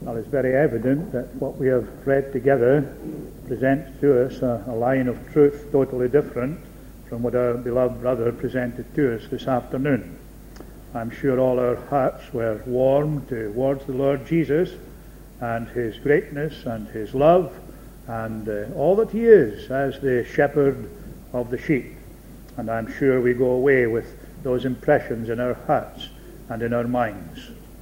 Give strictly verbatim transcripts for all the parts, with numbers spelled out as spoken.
Well, it's very evident that what we have read together presents to us a, a line of truth totally different from what our beloved brother presented to us this afternoon. I'm sure all our hearts were warmed towards the Lord Jesus and his greatness and his love and uh, all that he is as the shepherd of the sheep. And I'm sure we go away with those impressions in our hearts and in our minds.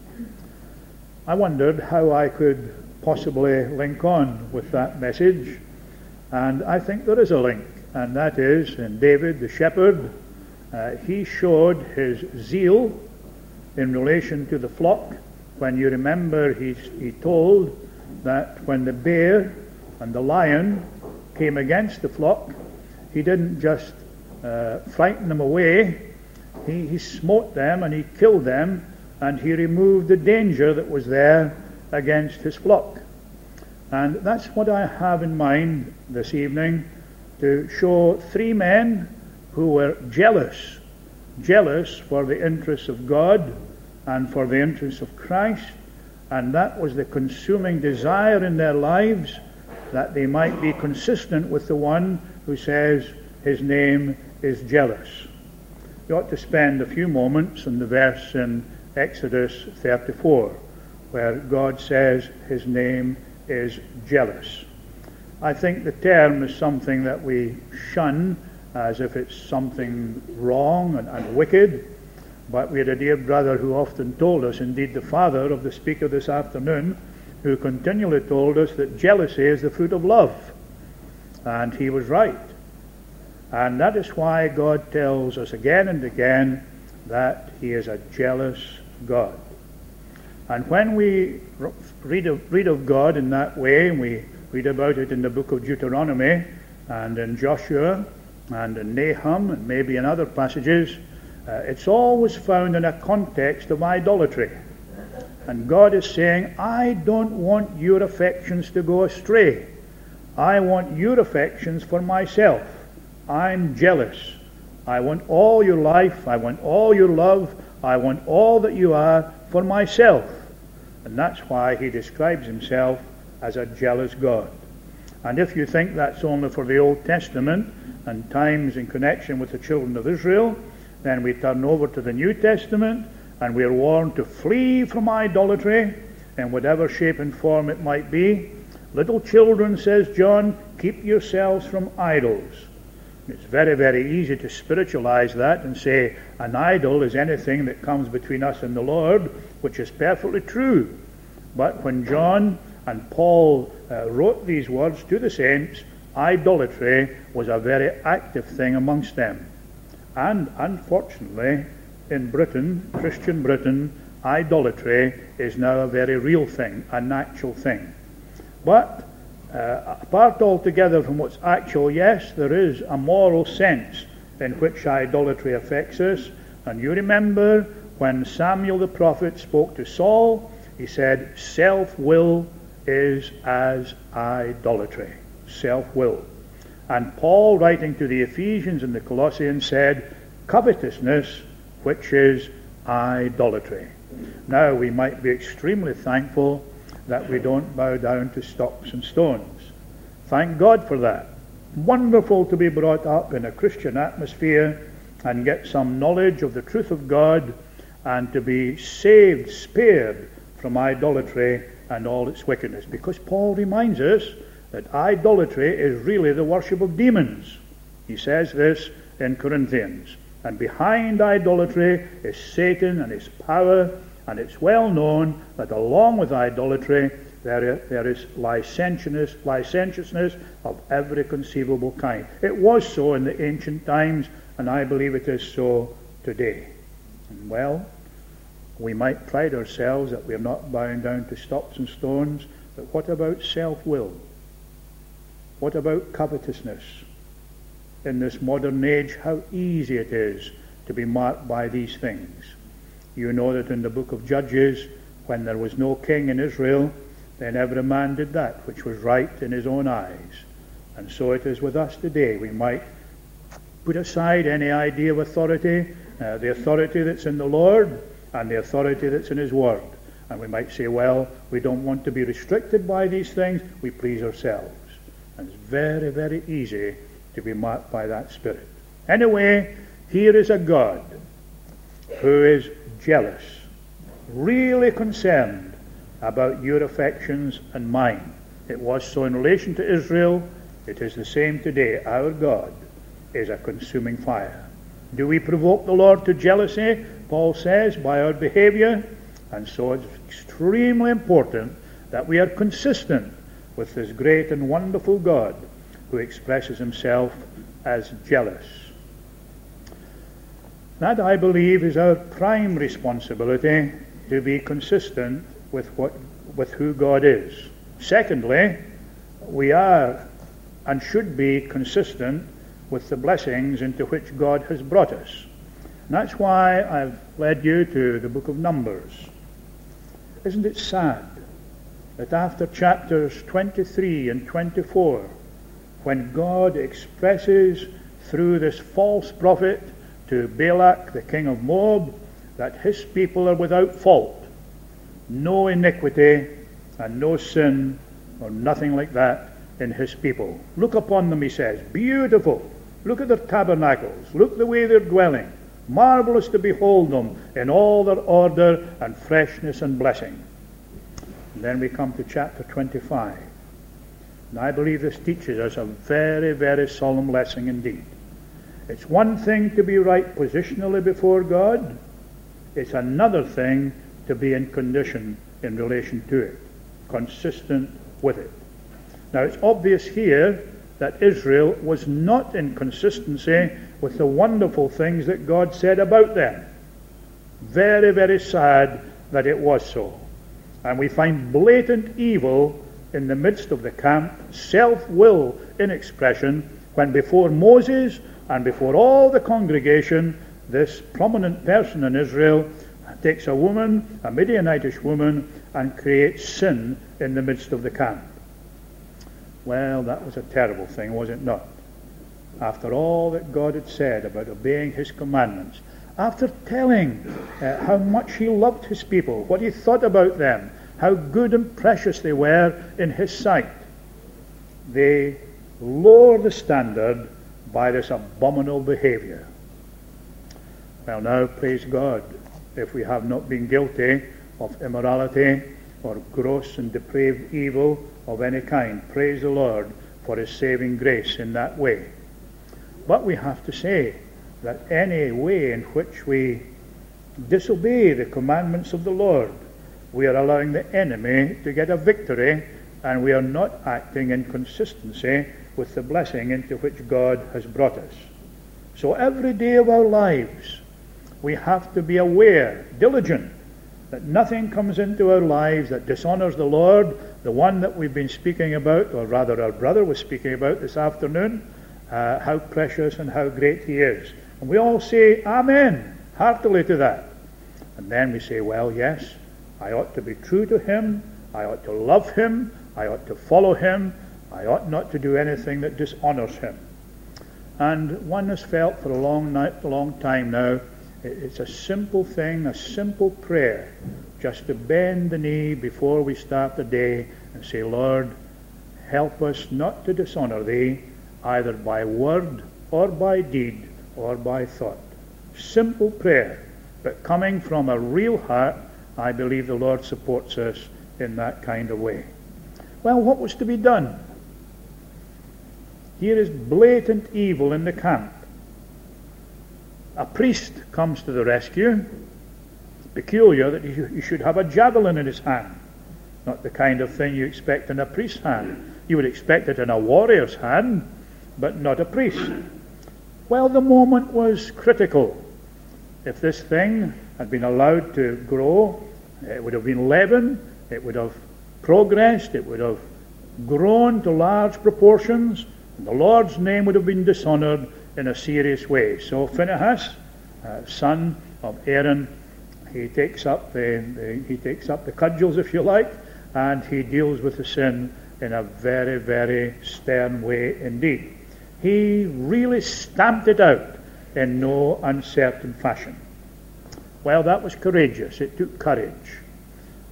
I wondered how I could possibly link on with that message, and I think there is a link, and that is in David the shepherd. Uh, he showed his zeal in relation to the flock. When you remember, he, he told that when the bear and the lion came against the flock, he didn't just uh, frighten them away, he, he smote them and he killed them, and he removed the danger that was there against his flock. And that's what I have in mind this evening, to show three men who were jealous, jealous for the interests of God and for the interests of Christ, and that was the consuming desire in their lives, that they might be consistent with the one who says his name is jealous. You ought to spend a few moments in the verse in Exodus thirty-four, where God says his name is jealous. I think the term is something that we shun as if it's something wrong and, and wicked, but we had a dear brother who often told us, indeed the father of the speaker this afternoon, who continually told us that jealousy is the fruit of love. And he was right. And that is why God tells us again and again that he is a jealous God. And when we read of, read of God in that way, and we read about it in the book of Deuteronomy and in Joshua and in Nahum and maybe in other passages, uh, it's always found in a context of idolatry. And God is saying, I don't want your affections to go astray. I want your affections for myself. I'm jealous. I want all your life, I want all your love, I want all that you are for myself. And that's why he describes himself as a jealous God. And if you think that's only for the Old Testament and times in connection with the children of Israel, then we turn over to the New Testament and we are warned to flee from idolatry in whatever shape and form it might be. Little children, says John, keep yourselves from idols. It's very, very easy to spiritualize that and say an idol is anything that comes between us and the Lord, which is perfectly true. But when John and Paul uh, wrote these words to the saints, idolatry was a very active thing amongst them. And unfortunately, in Britain, Christian Britain, idolatry is now a very real thing, a natural thing. But Uh, apart altogether from what's actual, yes, there is a moral sense in which idolatry affects us. And you remember when Samuel the prophet spoke to Saul, he said, self-will is as idolatry. Self-will. And Paul, writing to the Ephesians and the Colossians, said, covetousness, which is idolatry. Now, we might be extremely thankful that we don't bow down to stocks and stones. Thank God for that. Wonderful to be brought up in a Christian atmosphere and get some knowledge of the truth of God and to be saved, spared from idolatry and all its wickedness. Because Paul reminds us that idolatry is really the worship of demons. He says this in Corinthians. And behind idolatry is Satan and his power. And it's well known that along with idolatry, there, there is licentiousness, licentiousness of every conceivable kind. It was so in the ancient times, and I believe it is so today. And well, we might pride ourselves that we are not bound down to stocks and stones, but what about self-will? What about covetousness? In this modern age, how easy it is to be marked by these things. You know that in the book of Judges, when there was no king in Israel, then every man did that which was right in his own eyes. And so it is with us today. We might put aside any idea of authority, uh, the authority that's in the Lord and the authority that's in his word. And we might say, well, we don't want to be restricted by these things, we please ourselves. And it's very, very easy to be marked by that spirit. Anyway, here is a God who is jealous, really concerned about your affections and mine. It was so in relation to Israel, it is the same today. Our God is a consuming fire. Do we provoke the Lord to jealousy? Paul says, by our behavior. And so it's extremely important that we are consistent with this great and wonderful God who expresses himself as jealous. That, I believe, is our prime responsibility, to be consistent with what with who God is. Secondly, we are and should be consistent with the blessings into which God has brought us. And that's why I've led you to the book of Numbers. Isn't it sad that after chapters twenty-three and twenty-four, when God expresses through this false prophet to Balak, the king of Moab, that his people are without fault, no iniquity and no sin or nothing like that in his people. Look upon them, he says, beautiful. Look at their tabernacles. Look the way they're dwelling. Marvelous to behold them in all their order and freshness and blessing. And then we come to chapter twenty-five. And I believe this teaches us a very, very solemn lesson indeed. It's one thing to be right positionally before God. It's another thing to be in condition in relation to it, consistent with it. Now it's obvious here that Israel was not in consistency with the wonderful things that God said about them. Very, very sad that it was so. And we find blatant evil in the midst of the camp, self-will in expression, when before Moses and before all the congregation, this prominent person in Israel takes a woman, a Midianitish woman, and creates sin in the midst of the camp. Well, that was a terrible thing, was it not? After all that God had said about obeying his commandments, after telling uh, how much he loved his people, what he thought about them, how good and precious they were in his sight, they lower the standard by this abominable behavior. Well, now, praise God, if we have not been guilty of immorality or gross and depraved evil of any kind, praise the Lord for his saving grace in that way. But we have to say that any way in which we disobey the commandments of the Lord, we are allowing the enemy to get a victory, and we are not acting in consistency with the blessing into which God has brought us. So every day of our lives, we have to be aware, diligent, that nothing comes into our lives that dishonors the Lord, the one that we've been speaking about, or rather our brother was speaking about this afternoon, uh, how precious and how great he is. And we all say amen, heartily to that. And then we say, well, yes, I ought to be true to him, I ought to love him, I ought to follow him, I ought not to do anything that dishonors him. And one has felt for a long, night, a long time now, it's a simple thing, a simple prayer, just to bend the knee before we start the day and say, Lord, help us not to dishonor thee, either by word or by deed or by thought. Simple prayer, but coming from a real heart. I believe the Lord supports us in that kind of way. Well, what was to be done? Here is blatant evil in the camp. A priest comes to the rescue. It's peculiar that he should have a javelin in his hand. Not the kind of thing you expect in a priest's hand. You would expect it in a warrior's hand, but not a priest. Well, the moment was critical. If this thing had been allowed to grow, it would have been leavened, it would have progressed, it would have grown to large proportions, and the Lord's name would have been dishonored in a serious way. So Phinehas, uh, son of Aaron, he takes up the, the he takes up the cudgels, if you like, and he deals with the sin in a very, very stern way indeed. He really stamped it out in no uncertain fashion. Well, that was courageous. It took courage.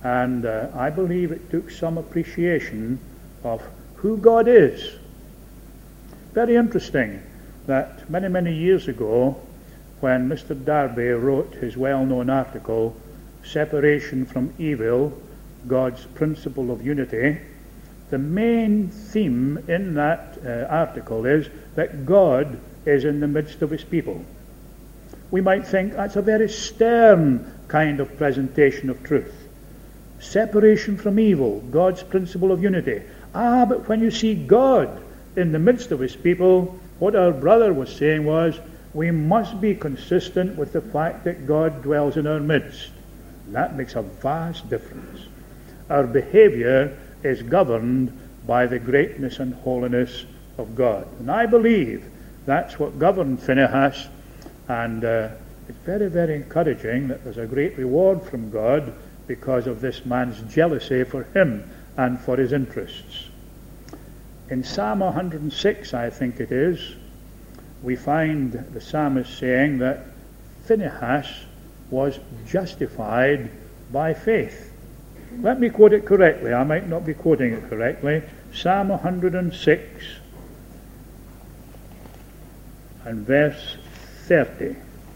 And uh, I believe it took some appreciation of who God is. Very interesting that many, many years ago, when Mister Darby wrote his well-known article, Separation from Evil, God's Principle of Unity, the main theme in that uh, article is that God is in the midst of his people. We might think that's a very stern kind of presentation of truth. Separation from evil, God's principle of unity. Ah, but when you see God in the midst of his people, what our brother was saying was, we must be consistent with the fact that God dwells in our midst. And that makes a vast difference. Our behavior is governed by the greatness and holiness of God. And I believe that's what governed Phinehas, and uh, it's very, very encouraging that there's a great reward from God because of this man's jealousy for him and for his interests. In Psalm one hundred six, I think it is, we find the psalmist saying that Phinehas was justified by faith. Let me quote it correctly. I might not be quoting it correctly. Psalm one hundred six and verse thirty.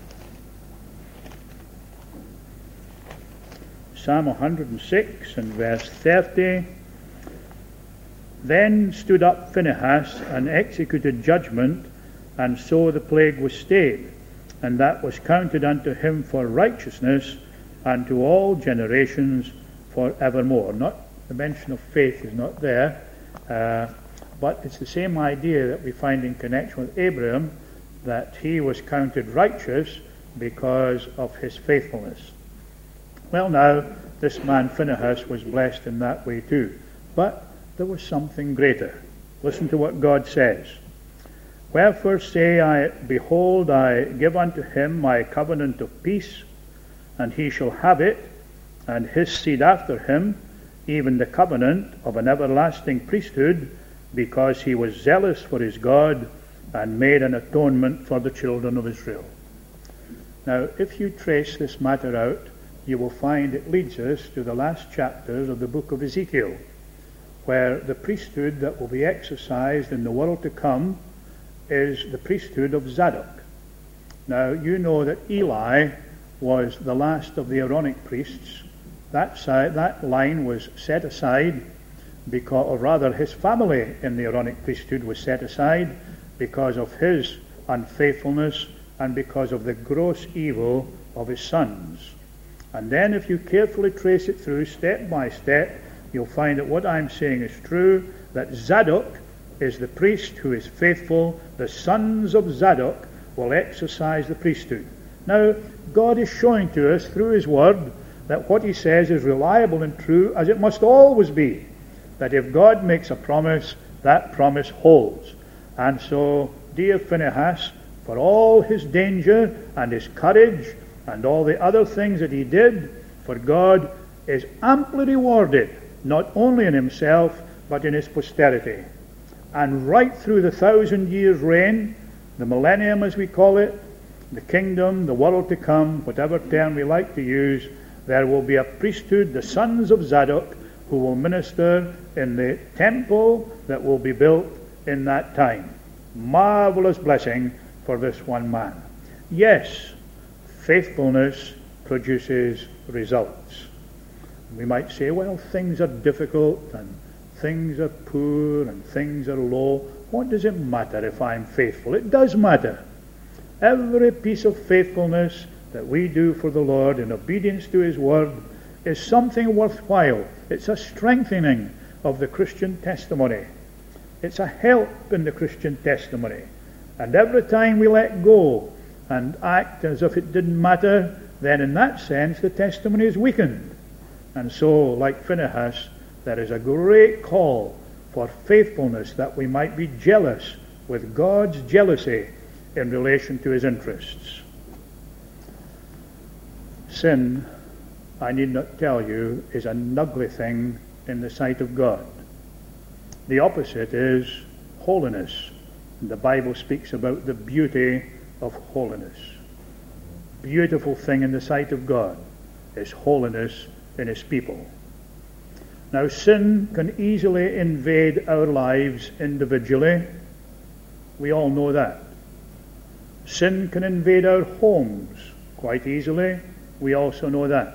Psalm one hundred six and verse thirty. Then stood up Phinehas and executed judgment, and so the plague was stayed, and that was counted unto him for righteousness unto all generations for evermore. Not the mention of faith is not there, uh, but it's the same idea that we find in connection with Abraham, that he was counted righteous because of his faithfulness. Well, now, this man Phinehas was blessed in that way too. But there was something greater. Listen to what God says. Wherefore say I, behold, I give unto him my covenant of peace, and he shall have it, and his seed after him, even the covenant of an everlasting priesthood, because he was zealous for his God, and made an atonement for the children of Israel. Now, if you trace this matter out, you will find it leads us to the last chapters of the book of Ezekiel, where the priesthood that will be exercised in the world to come is the priesthood of Zadok. Now, you know that Eli was the last of the Aaronic priests. That side, that line was set aside, because, or rather his family in the Aaronic priesthood was set aside because of his unfaithfulness and because of the gross evil of his sons. And then if you carefully trace it through step by step, you'll find that what I'm saying is true, that Zadok is the priest who is faithful. The sons of Zadok will exercise the priesthood. Now, God is showing to us through his word that what he says is reliable and true, as it must always be. That if God makes a promise, that promise holds. And so, dear Phinehas, for all his danger and his courage and all the other things that he did, for God is amply rewarded, not only in himself, but in his posterity. And right through the thousand years reign, the millennium as we call it, the kingdom, the world to come, whatever term we like to use, there will be a priesthood, the sons of Zadok, who will minister in the temple that will be built in that time. Marvelous blessing for this one man. Yes, faithfulness produces results. We might say, well, things are difficult and things are poor and things are low. What does it matter if I'm faithful? It does matter. Every piece of faithfulness that we do for the Lord in obedience to his word is something worthwhile. It's a strengthening of the Christian testimony. It's a help in the Christian testimony. And every time we let go and act as if it didn't matter, then in that sense the testimony is weakened. And so, like Phinehas, there is a great call for faithfulness, that we might be jealous with God's jealousy in relation to his interests. Sin, I need not tell you, is an ugly thing in the sight of God. The opposite is holiness. The Bible speaks about the beauty of holiness. Beautiful thing in the sight of God is holiness in his people. Now, sin can easily invade our lives individually. We all know that. Sin can invade our homes quite easily. We also know that.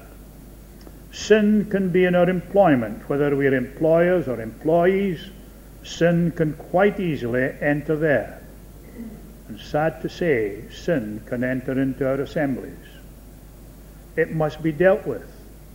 Sin can be in our employment, whether we're employers or employees. Sin can quite easily enter there. And sad to say, sin can enter into our assemblies. It must be dealt with.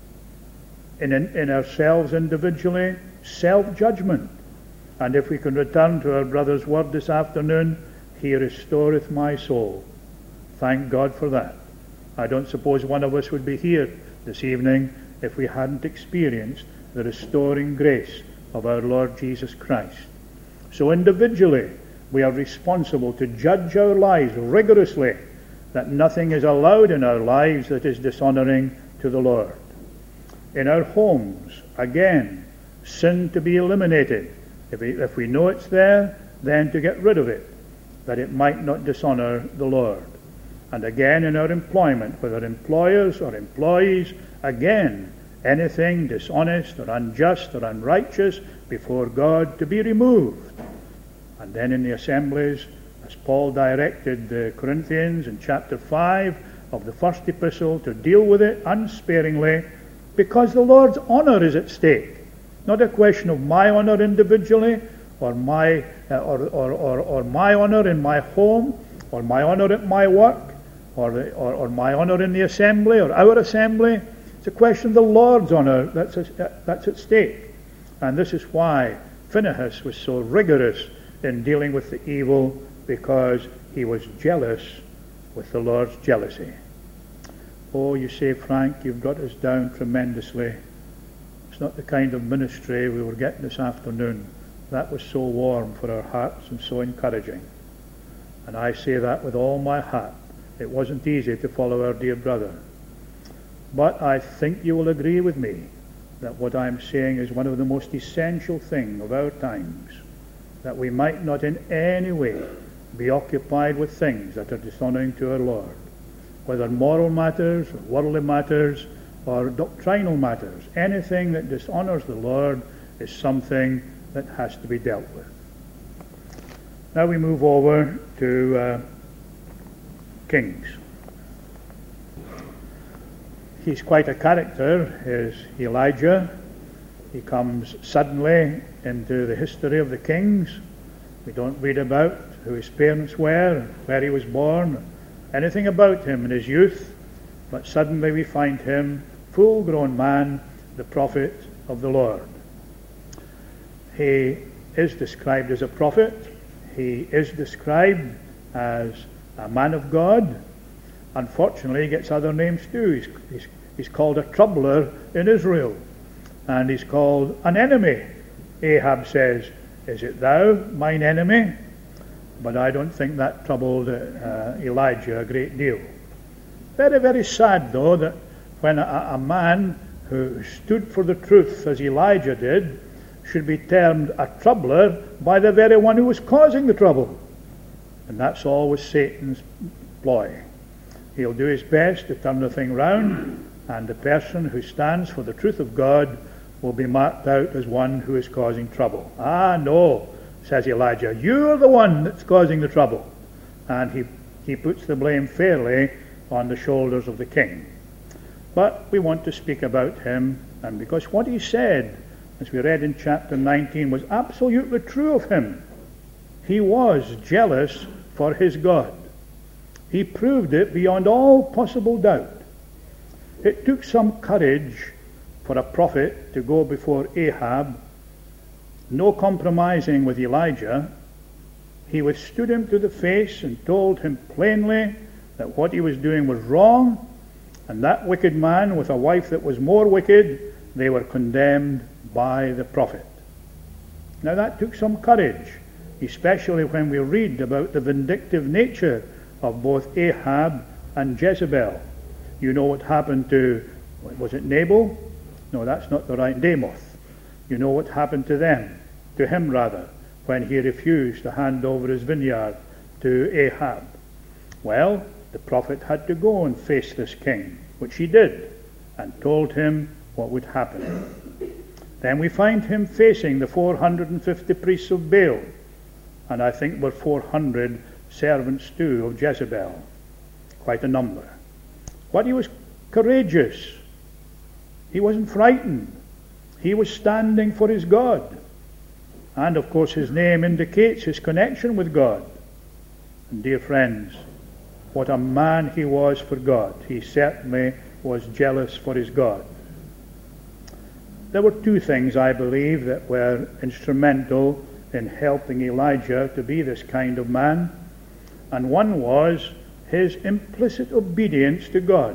In, in, in ourselves individually, self-judgment. And if we can return to our brother's word this afternoon, he restoreth my soul. Thank God for that. I don't suppose one of us would be here this evening if we hadn't experienced the restoring grace of our Lord Jesus Christ. So individually, we are responsible to judge our lives rigorously, that nothing is allowed in our lives that is dishonoring to the Lord. In our homes, again, sin to be eliminated. If we, if we know it's there, then to get rid of it, that it might not dishonor the Lord. And again, in our employment, whether employers or employees, again, anything dishonest or unjust or unrighteous before God to be removed. And then in the assemblies, as Paul directed the Corinthians in chapter five of the first epistle, to deal with it unsparingly, because the Lord's honor is at stake. Not a question of my honor individually, or my uh, or, or, or, or my honor in my home, or my honor at my work, or, the, or, or my honor in the assembly, or our assembly. It's a question of the Lord's honor that's, a, that's at stake. And this is why Phinehas was so rigorous in dealing with the evil, because he was jealous with the Lord's jealousy. Oh, you say, Frank, you've got us down tremendously. It's not the kind of ministry we were getting this afternoon. That was so warm for our hearts and so encouraging. And I say that with all my heart. It wasn't easy to follow our dear brother. But I think you will agree with me that what I'm saying is one of the most essential things of our times, that we might not in any way be occupied with things that are dishonoring to our Lord, whether moral matters, or worldly matters, or doctrinal matters. Anything that dishonors the Lord is something that has to be dealt with. Now we move over to uh, Kings. He's quite a character, is Elijah. He comes suddenly into the history of the kings. We don't read about who his parents were, where he was born, anything about him in his youth, but suddenly we find him, full-grown man, the prophet of the Lord. He is described as a prophet. He is described as a man of God. Unfortunately, he gets other names too. He's, he's, he's called a troubler in Israel, and he's called an enemy. Ahab says, "Is it thou, mine enemy?" But I don't think that troubled uh, Elijah a great deal. Very, very sad, though, that when a, a man who stood for the truth, as Elijah did, should be termed a troubler by the very one who was causing the trouble. And that's always Satan's ploy. He'll do his best to turn the thing round, and the person who stands for the truth of God will be marked out as one who is causing trouble. Ah, no, says Elijah, you're the one that's causing the trouble. And he, he puts the blame fairly on the shoulders of the king. But we want to speak about him, and because what he said, as we read in chapter nineteen, was absolutely true of him. He was jealous for his God. He proved it beyond all possible doubt. It took some courage for a prophet to go before Ahab, no compromising with Elijah. He withstood him to the face and told him plainly that what he was doing was wrong, and that wicked man with a wife that was more wicked, they were condemned by the prophet. Now that took some courage, especially when we read about the vindictive nature of both Ahab and Jezebel. You know what happened to, was it Nabal? No, that's not the right, Naboth. You know what happened to them, to him rather, when he refused to hand over his vineyard to Ahab. Well, the prophet had to go and face this king, which he did, and told him what would happen. Then we find him facing the four hundred fifty priests of Baal, and I think were four hundred servants too of Jezebel. Quite a number. But he was courageous. He wasn't frightened. He was standing for his God. And of course his name indicates his connection with God. And dear friends, what a man he was for God. He certainly was jealous for his God. There were two things, I believe, that were instrumental in helping Elijah to be this kind of man. And one was his implicit obedience to God.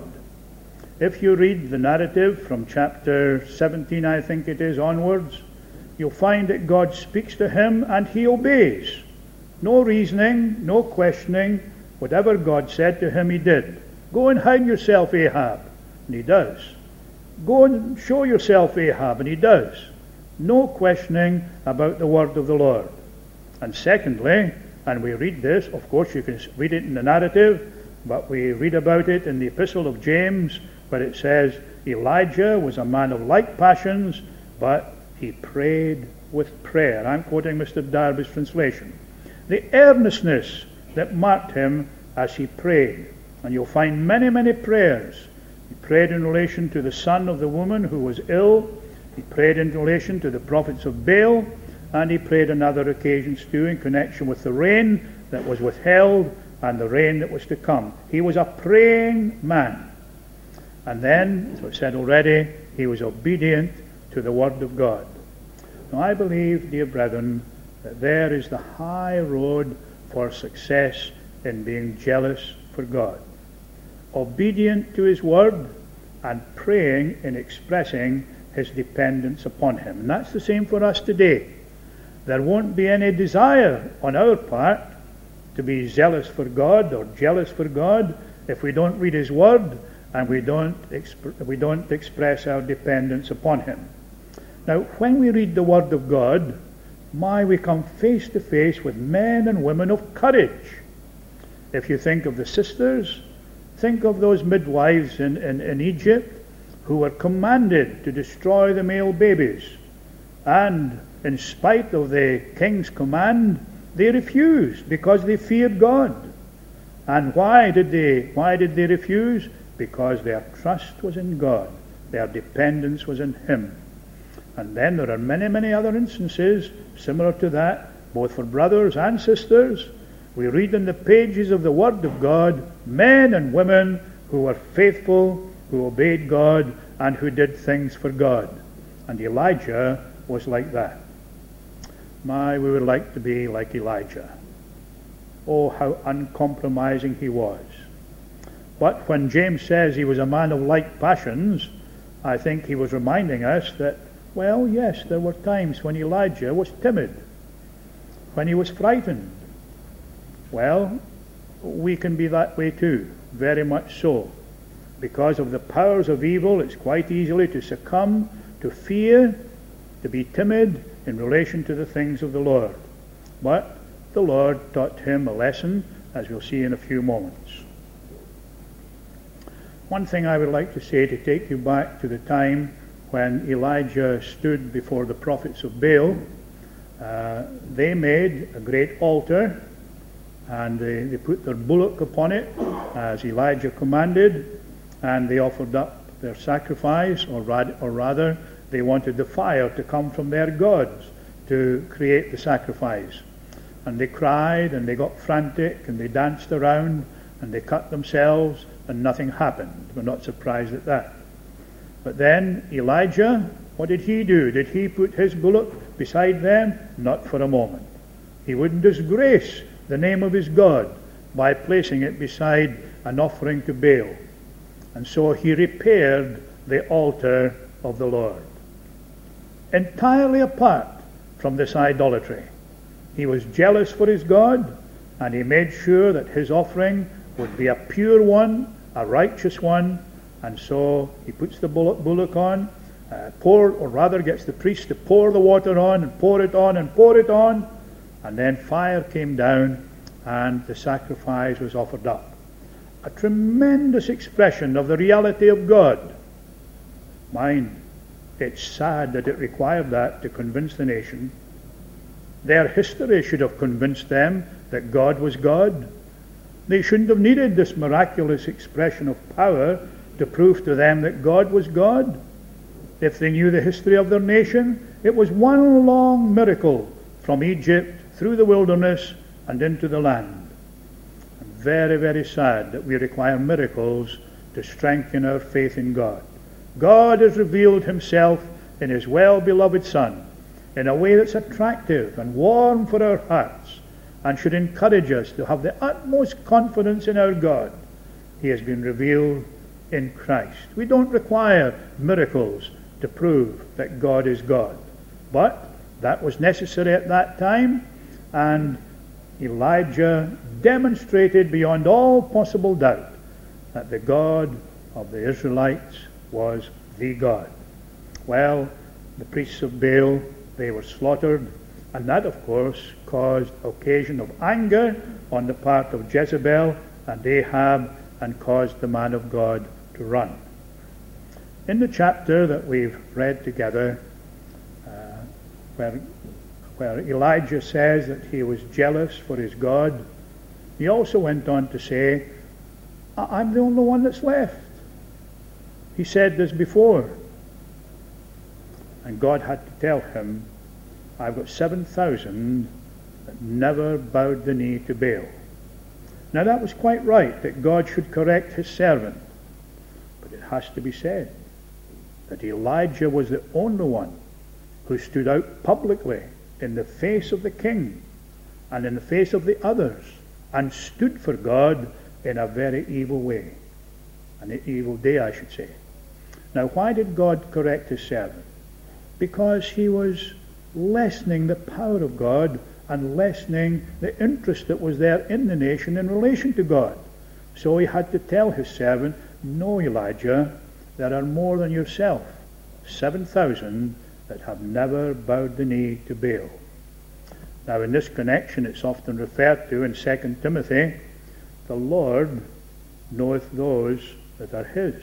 If you read the narrative from chapter seventeen, I think it is, onwards, you'll find that God speaks to him and he obeys. No reasoning, no questioning. Whatever God said to him, he did. Go and hide yourself, Ahab. And he does. Go and show yourself, Ahab. And he does. No questioning about the word of the Lord. And secondly, and we read this, of course you can read it in the narrative, but we read about it in the epistle of James, where it says, Elijah was a man of like passions, but he prayed with prayer. I'm quoting Mister Darby's translation. The earnestness that marked him as he prayed. And you'll find many, many prayers. He prayed in relation to the son of the woman who was ill. He prayed in relation to the prophets of Baal. And he prayed on other occasions too in connection with the rain that was withheld and the rain that was to come. He was a praying man. And then, as I've said already, he was obedient to the word of God. Now I believe, dear brethren, that there is the high road for success in being jealous for God. Obedient to his word and praying in expressing his dependence upon him. And that's the same for us today. There won't be any desire on our part to be zealous for God or jealous for God if we don't read his word and we don't exp- we don't express our dependence upon him. Now, when we read the word of God, my, we come face to face with men and women of courage. If you think of the sisters, think of those midwives in, in, in Egypt who were commanded to destroy the male babies. And in spite of the king's command, they refused because they feared God. And why did they, why did they refuse? Because their trust was in God. Their dependence was in him. And then there are many, many other instances similar to that, both for brothers and sisters. We read in the pages of the Word of God, men and women who were faithful, who obeyed God, and who did things for God. And Elijah was like that. My, we would like to be like Elijah. Oh, how uncompromising he was. But when James says he was a man of like passions, I think he was reminding us that, well, yes, there were times when Elijah was timid, when he was frightened. Well, we can be that way too, very much so. Because of the powers of evil, it's quite easily to succumb to fear, to be timid in relation to the things of the Lord. But the Lord taught him a lesson, as we'll see in a few moments. One thing I would like to say to take you back to the time when Elijah stood before the prophets of Baal, uh, they made a great altar, and they, they put their bullock upon it, as Elijah commanded, and they offered up their sacrifice, or, rad, or rather, they wanted the fire to come from their gods to create the sacrifice. And they cried, and they got frantic, and they danced around, and they cut themselves, and nothing happened. We're not surprised at that. But then Elijah, what did he do? Did he put his bullock beside them? Not for a moment. He wouldn't disgrace the name of his God by placing it beside an offering to Baal. And so he repaired the altar of the Lord. Entirely apart from this idolatry. He was jealous for his God, and he made sure that his offering would be a pure one, a righteous one. And so he puts the bullock on, uh, pour, or rather gets the priest to pour the water on, and pour it on, and pour it on, and then fire came down, and the sacrifice was offered up. A tremendous expression of the reality of God. Mind, It's sad that it required that to convince the nation. Their history should have convinced them that God was God. They shouldn't have needed this miraculous expression of power to prove to them that God was God. If they knew the history of their nation, it was one long miracle from Egypt through the wilderness and into the land. And very, very sad that we require miracles to strengthen our faith in God. God has revealed himself in his well-beloved Son in a way that's attractive and warm for our hearts and should encourage us to have the utmost confidence in our God. He has been revealed in Christ. We don't require miracles to prove that God is God. But that was necessary at that time, and Elijah demonstrated beyond all possible doubt that the God of the Israelites was the God. Well, the priests of Baal, they were slaughtered, and that, of course, caused occasion of anger on the part of Jezebel and Ahab, and caused the man of God to run. In the chapter that we've read together, uh, where, where Elijah says that he was jealous for his God, he also went on to say, I'm the only one that's left. He said this before. And God had to tell him, I've got seven thousand that never bowed the knee to Baal. Now that was quite right, that God should correct his servant. But it has to be said that Elijah was the only one who stood out publicly in the face of the king and in the face of the others and stood for God in a very evil way. An evil day, I should say. Now, why did God correct his servant? Because he was lessening the power of God and lessening the interest that was there in the nation in relation to God. So he had to tell his servant, no, Elijah, there are more than yourself, seven thousand that have never bowed the knee to Baal. Now, in this connection, it's often referred to in Second Timothy, the Lord knoweth those that are his.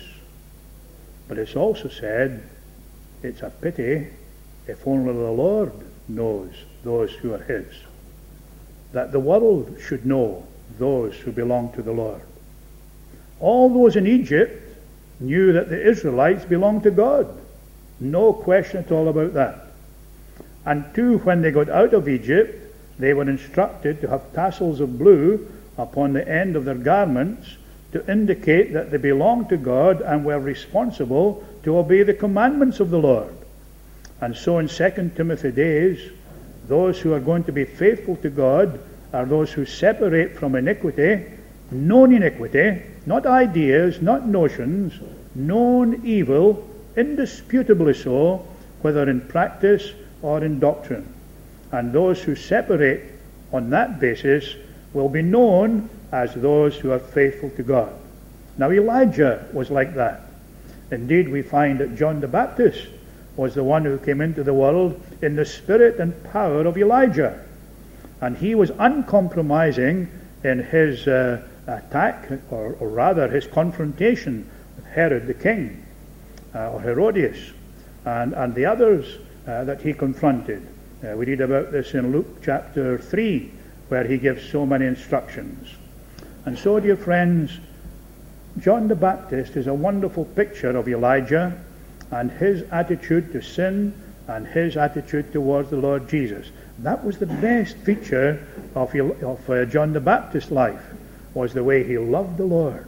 But it's also said, it's a pity if only the Lord knows those who are his. That the world should know those who belong to the Lord. All those in Egypt knew that the Israelites belonged to God. No question at all about that. And two, when they got out of Egypt, they were instructed to have tassels of blue upon the end of their garments to indicate that they belonged to God and were responsible to obey the commandments of the Lord. And so in Second Timothy days, those who are going to be faithful to God are those who separate from iniquity, known iniquity, not ideas, not notions, known evil, indisputably so, whether in practice or in doctrine. And those who separate on that basis will be known as those who are faithful to God. Now Elijah was like that. Indeed, we find that John the Baptist was the one who came into the world in the spirit and power of Elijah. And he was uncompromising in his uh, attack, or, or rather his confrontation with Herod the king, uh, or Herodias, and, and the others uh, that he confronted. Uh, we read about this in Luke chapter three, where he gives so many instructions. And so, dear friends, John the Baptist is a wonderful picture of Elijah and his attitude to sin and his attitude towards the Lord Jesus. That was the best feature of, of uh, John the Baptist's life, was the way he loved the Lord.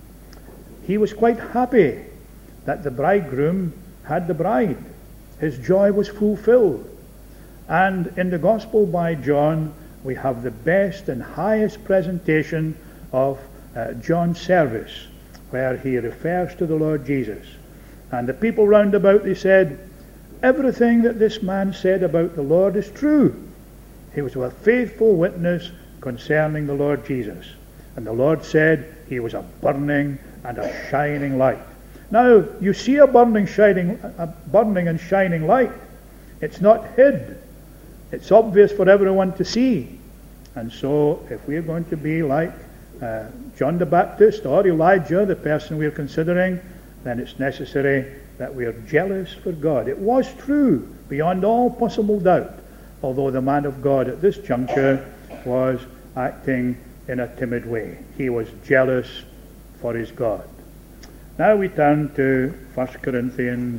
He was quite happy that the bridegroom had the bride. His joy was fulfilled. And in the Gospel by John, we have the best and highest presentation of uh, John's service, where he refers to the Lord Jesus. And the people round about, they said, everything that this man said about the Lord is true. He was a faithful witness concerning the Lord Jesus. And the Lord said he was a burning and a shining light. Now, you see a burning, shining, a burning and shining light. It's not hid. It's obvious for everyone to see. And so, if we're going to be like uh, John the Baptist or Elijah, the person we're considering, then it's necessary that we are jealous for God. It was true, beyond all possible doubt, although the man of God at this juncture was acting in a timid way. He was jealous for his God. Now we turn to First Corinthians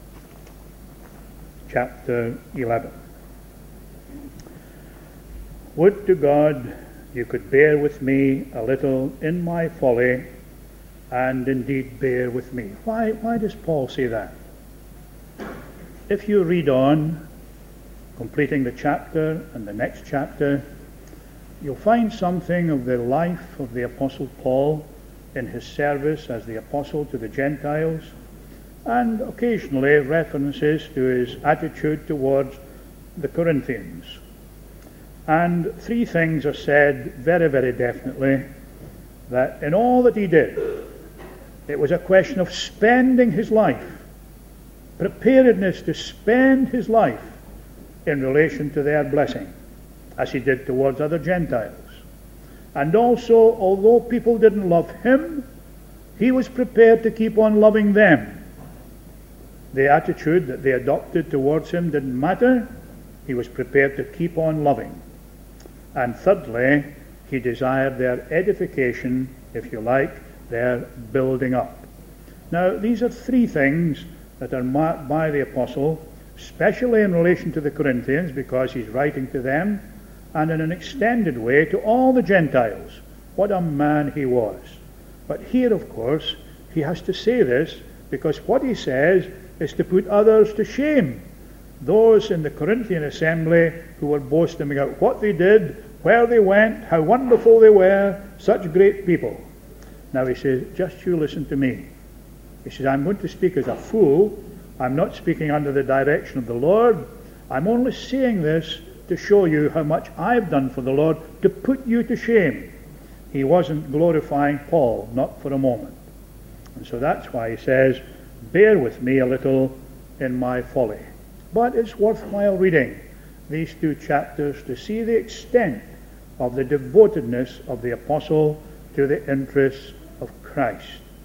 chapter eleven. Would to God you could bear with me a little in my folly, and indeed bear with me. Why, why does Paul say that? If you read on, completing the chapter and the next chapter, you'll find something of the life of the Apostle Paul in his service as the apostle to the Gentiles, and occasionally references to his attitude towards the Corinthians. And three things are said very, very definitely, that in all that he did, it was a question of spending his life, preparedness to spend his life in relation to their blessing, as he did towards other Gentiles. And also, although people didn't love him, he was prepared to keep on loving them. The attitude that they adopted towards him didn't matter. He was prepared to keep on loving. And thirdly, he desired their edification, if you like, their building up. Now, these are three things that are marked by the apostle, especially in relation to the Corinthians, because he's writing to them, and in an extended way to all the Gentiles. What a man he was. But here, of course, he has to say this, because what he says is to put others to shame. Those in the Corinthian assembly who were boasting about what they did, where they went, how wonderful they were, such great people. Now he says, just you listen to me. He says, I'm going to speak as a fool. I'm not speaking under the direction of the Lord. I'm only saying this to show you how much I've done for the Lord, to put you to shame. He wasn't glorifying Paul, not for a moment. And so that's why he says, bear with me a little in my folly. But it's worthwhile reading these two chapters to see the extent of the devotedness of the apostle to the interests of Christ.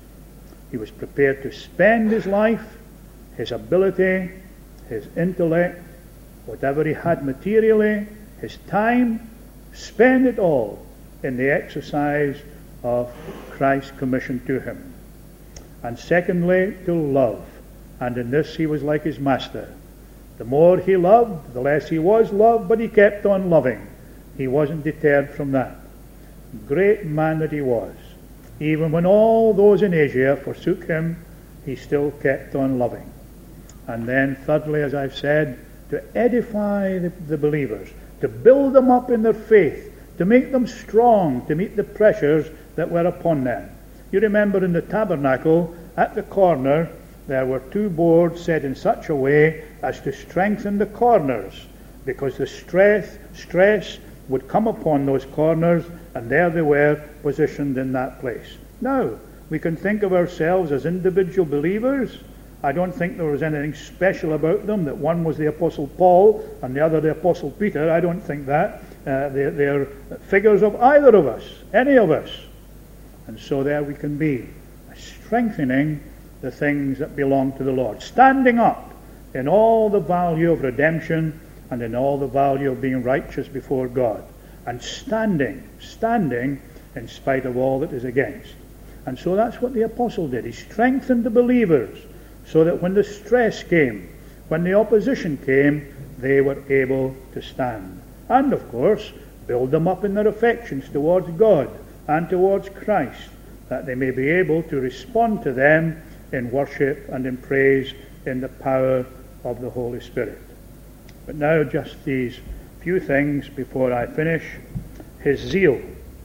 He was prepared to spend his life, his ability, his intellect, whatever he had materially, his time, spend it all in the exercise of Christ's commission to him. And secondly, to love. And in this he was like his master. The more he loved, the less he was loved, but he kept on loving. He wasn't deterred from that. Great man that he was. Even when all those in Asia forsook him, he still kept on loving. And then thirdly, as I've said, to edify the, the believers, to build them up in their faith, to make them strong to meet the pressures that were upon them. You remember in the tabernacle, at the corner, there were two boards set in such a way as to strengthen the corners, because the stress, stress would come upon those corners, and there they were positioned in that place. Now, we can think of ourselves as individual believers. I don't think there was anything special about them, that one was the Apostle Paul and the other the Apostle Peter. I don't think that. Uh, they're, they're figures of either of us, any of us. And so there we can be, strengthening the things that belong to the Lord, standing up in all the value of redemption and in all the value of being righteous before God, and standing, standing in spite of all that is against. And so that's what the apostle did. He strengthened the believers so that when the stress came, when the opposition came, they were able to stand. And of course, build them up in their affections towards God and towards Christ, that they may be able to respond to them in worship and in praise in the power of the Holy Spirit. But now just these few things before I finish. His zeal.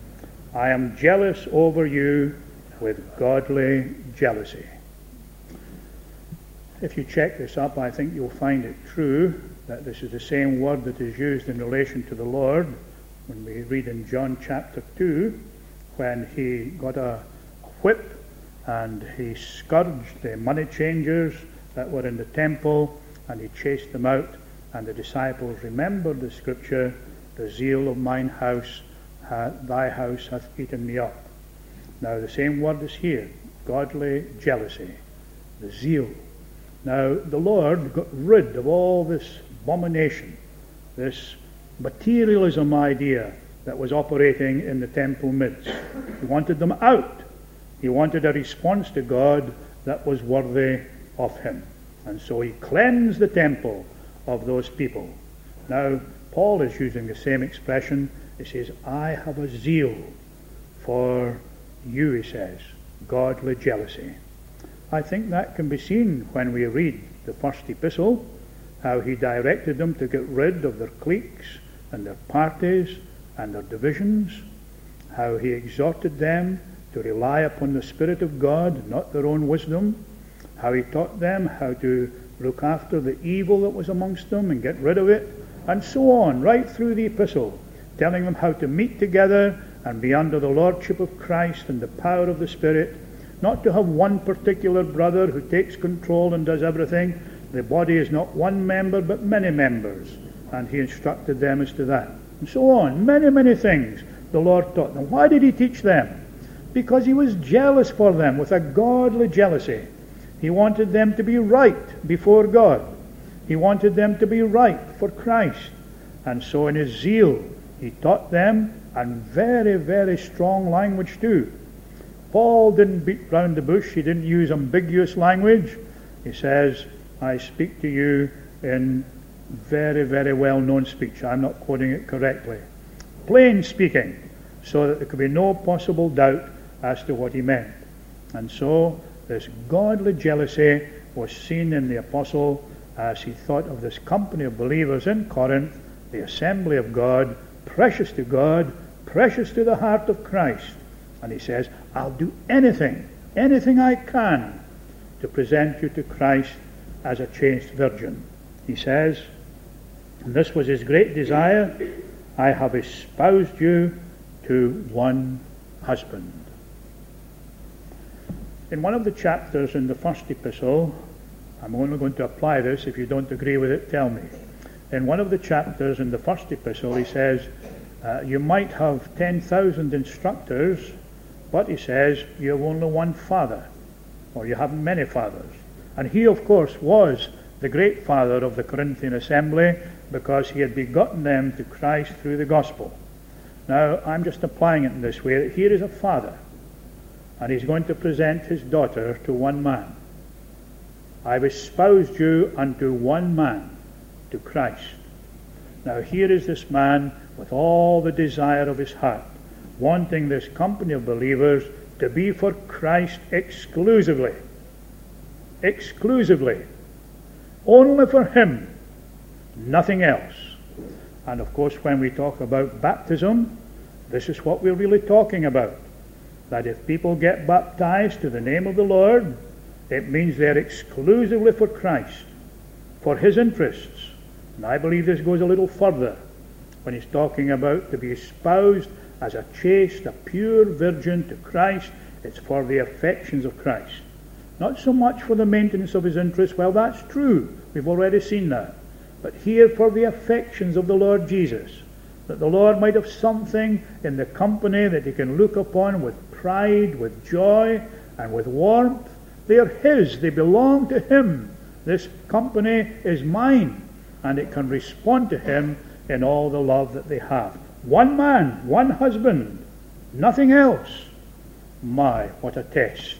I am jealous over you with godly jealousy. If you check this up, I think you'll find it true that this is the same word that is used in relation to the Lord when we read in John chapter two, when he got a whip and he scourged the money changers that were in the temple, and he chased them out, and the disciples remembered the scripture, the zeal of mine house, ha- thy house hath eaten me up. Now the same word is here, godly jealousy, the zeal. Now, the Lord got rid of all this abomination, this materialism idea that was operating in the temple midst. He wanted them out. He wanted a response to God that was worthy of him. And so he cleansed the temple of those people. Now, Paul is using the same expression. He says, I have a zeal for you, he says, godly jealousy. I think that can be seen when we read the first epistle, how he directed them to get rid of their cliques and their parties and their divisions, how he exhorted them to rely upon the Spirit of God, not their own wisdom, how he taught them how to look after the evil that was amongst them and get rid of it, and so on, right through the epistle, telling them how to meet together and be under the lordship of Christ and the power of the Spirit, not to have one particular brother who takes control and does everything. The body is not one member but many members, and he instructed them as to that, and so on. Many, many things the Lord taught them. Why did he teach them? Because he was jealous for them with a godly jealousy. He wanted them to be right before God. He wanted them to be right for Christ. And so in his zeal, he taught them, and very, very strong language too. Paul didn't beat round the bush. He didn't use ambiguous language. He says, I speak to you in very, very well-known speech. I'm not quoting it correctly. Plain speaking, so that there could be no possible doubt as to what he meant. And so this godly jealousy was seen in the apostle as he thought of this company of believers in Corinth, the assembly of God, precious to God, precious to the heart of Christ. And he says, I'll do anything, anything I can to present you to Christ as a chaste virgin. He says, and this was his great desire, I have espoused you to one husband. In one of the chapters in the first epistle, I'm only going to apply this. If you don't agree with it, tell me. In one of the chapters in the first epistle, he says, uh, you might have ten thousand instructors, but he says, you have only one father, or you have many fathers. And he, of course, was the great father of the Corinthian assembly, because he had begotten them to Christ through the gospel. Now, I'm just applying it in this way, that here is a father, and he's going to present his daughter to one man. I've espoused you unto one man, to Christ. Now here is this man with all the desire of his heart, wanting this company of believers to be for Christ exclusively. Exclusively. Only for him. Nothing else. And of course, when we talk about baptism, this is what we're really talking about. That if people get baptized to the name of the Lord, it means they're exclusively for Christ, for his interests. And I believe this goes a little further when he's talking about to be espoused as a chaste, a pure virgin to Christ. It's for the affections of Christ. Not so much for the maintenance of his interests. Well, that's true. We've already seen that. But here for the affections of the Lord Jesus. That the Lord might have something in the company that he can look upon with pride, with joy, and with warmth. They are his. They belong to him. This company is mine. And it can respond to him in all the love that they have. One man, one husband, nothing else. My, what a test.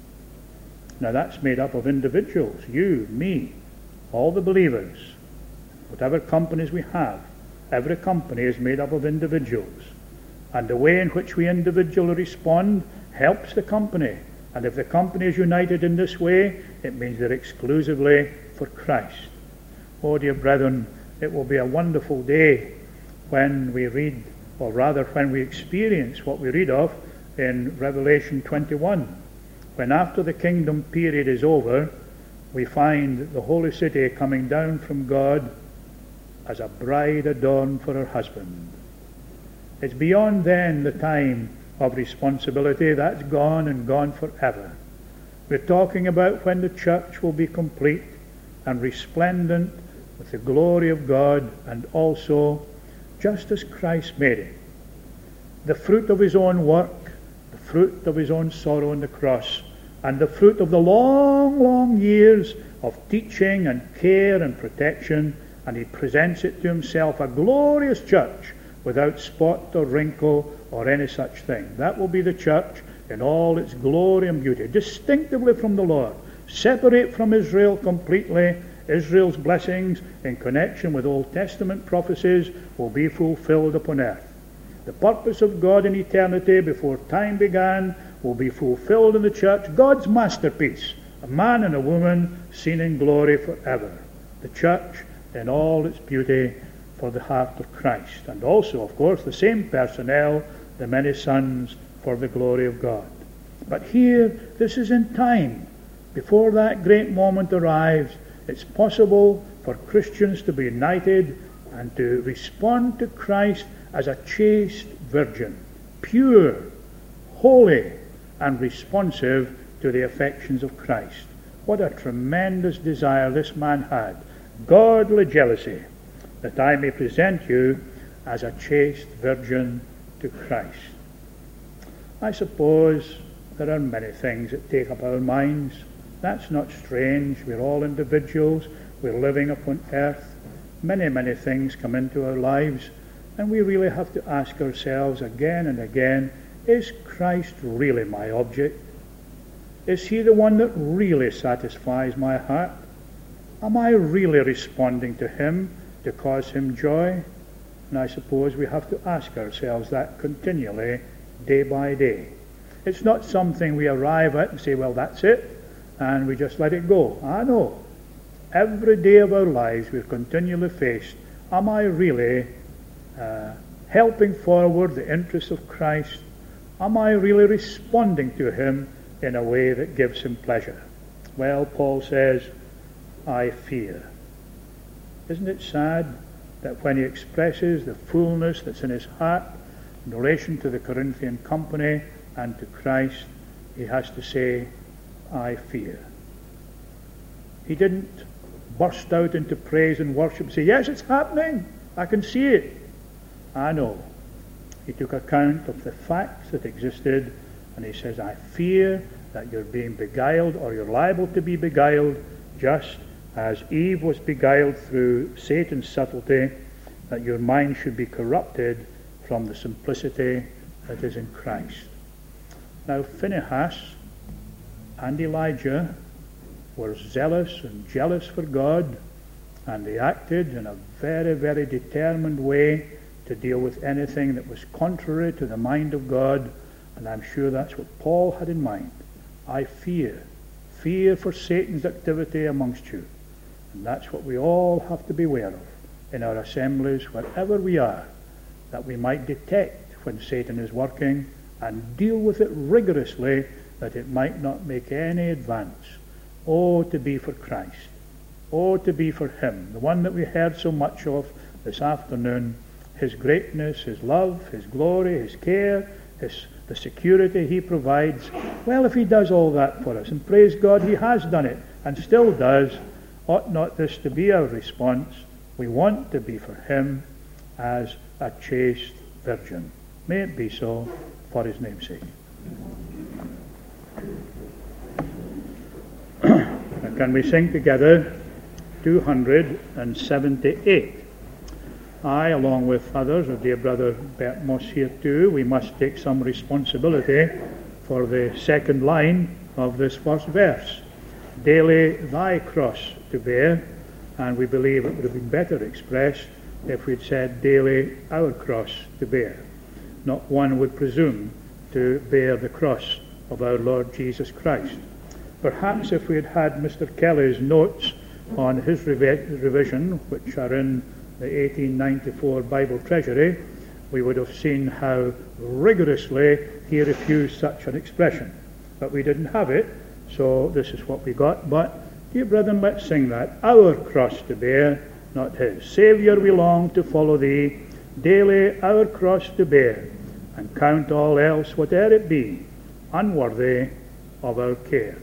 Now that's made up of individuals, you, me, all the believers, whatever companies we have. Every company is made up of individuals. And the way in which we individually respond helps the company. And if the company is united in this way, it means they're exclusively for Christ. Oh, dear brethren, it will be a wonderful day when we read, or rather when we experience what we read of in Revelation twenty-one. When after the kingdom period is over, we find the holy city coming down from God as a bride adorned for her husband. It's beyond then the time of responsibility. That's gone and gone forever. We're talking about when the church will be complete and resplendent with the glory of God, and also just as Christ made it. The fruit of his own work, the fruit of his own sorrow on the cross, and the fruit of the long, long years of teaching and care and protection, and he presents it to himself a glorious church without spot or wrinkle or any such thing. That will be the church in all its glory and beauty, distinctively from the Lord, separate from Israel completely. Israel's blessings in connection with Old Testament prophecies will be fulfilled upon earth. The purpose of God in eternity before time began will be fulfilled in the church. God's masterpiece, a man and a woman seen in glory forever. The church in all its beauty for the heart of Christ. And also, of course, the same personnel, the many sons for the glory of God. But here, this is in time. Before that great moment arrives, it's possible for Christians to be united and to respond to Christ as a chaste virgin, pure, holy, and responsive to the affections of Christ. What a tremendous desire this man had. Godly jealousy, that I may present you as a chaste virgin to Christ. I suppose there are many things that take up our minds. That's not strange. We're all individuals. We're living upon earth. Many, many things come into our lives, and we really have to ask ourselves again and again, is Christ really my object? Is he the one that really satisfies my heart? Am I really responding to him to cause him joy? And I suppose we have to ask ourselves that continually, day by day. It's not something we arrive at and say, well, that's it, and we just let it go. I know. Every day of our lives we're continually faced. Am I really uh, helping forward the interests of Christ? Am I really responding to him in a way that gives him pleasure? Well, Paul says, I fear. Isn't it sad that when he expresses the fullness that's in his heart in relation to the Corinthian company and to Christ, he has to say, I fear. He didn't burst out into praise and worship and say, yes, it's happening. I can see it. I know. He took account of the facts that existed, and he says, I fear that you're being beguiled, or you're liable to be beguiled, just as Eve was beguiled through Satan's subtlety, that your mind should be corrupted from the simplicity that is in Christ. Now, Phinehas and Elijah were zealous and jealous for God, and they acted in a very, very determined way to deal with anything that was contrary to the mind of God, and I'm sure that's what Paul had in mind. I fear, fear for Satan's activity amongst you. And that's what we all have to be aware of in our assemblies, wherever we are, that we might detect when Satan is working and deal with it rigorously, that it might not make any advance. Oh, to be for Christ. Oh, to be for him, the one that we heard so much of this afternoon, his greatness, his love, his glory, his care, his, the security he provides. Well, if he does all that for us, and praise God, he has done it, and still does, ought not this to be our response? We want to be for him as a chaste virgin. May it be so for his name's sake. Now, can we sing together two hundred seventy-eight? I, along with others, our dear brother Bert Moss here too, we must take some responsibility for the second line of this first verse. Daily thy cross to bear, and we believe it would have been better expressed if we'd said daily our cross to bear. Not one would presume to bear the cross of our Lord Jesus Christ. Perhaps if we had had Mister Kelly's notes on his revi- revision, which are in the eighteen ninety-four Bible Treasury, we would have seen how rigorously he refused such an expression. But we didn't have it, so this is what we got. But, dear brethren, let's sing that. Our cross to bear, not his. Saviour, we long to follow thee, daily our cross to bear, and count all else, whate'er it be, unworthy of our care.